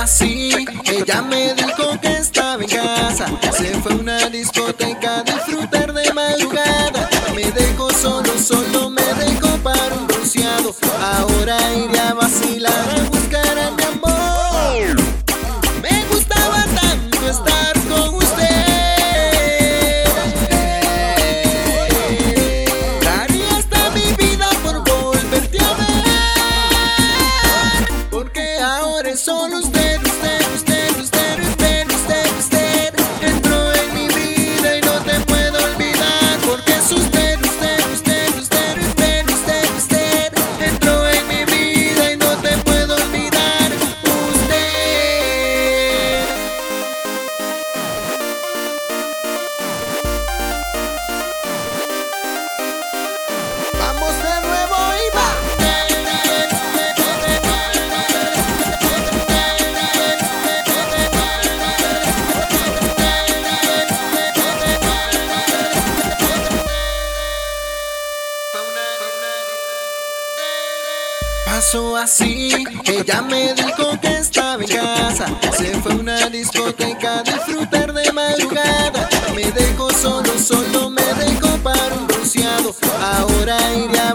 así, ella me dijo que estaba en casa, se fue a una discoteca a disfrutar de madrugada. Me dejó solo me dejó para un bronceado. Ahora iré a vacilar a buscar a mi amor. Me gustaba tanto estar con usted, daría hasta mi vida por volverte a ver, porque ahora es solo usted entró en mi vida y no te puedo olvidar, porque es usted entró en mi vida y no te puedo olvidar. Vamos de nuevo y va. Pasó así, ella me dijo que estaba en casa, se fue a una discoteca a disfrutar de madrugada. Me dejó solo me dejó para un bronceado. Ahora iré a